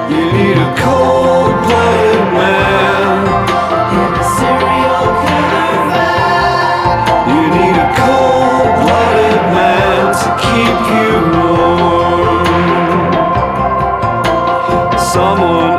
You need a cold-blooded man In a serial killer van. You need a cold-blooded man to keep you warm. Someone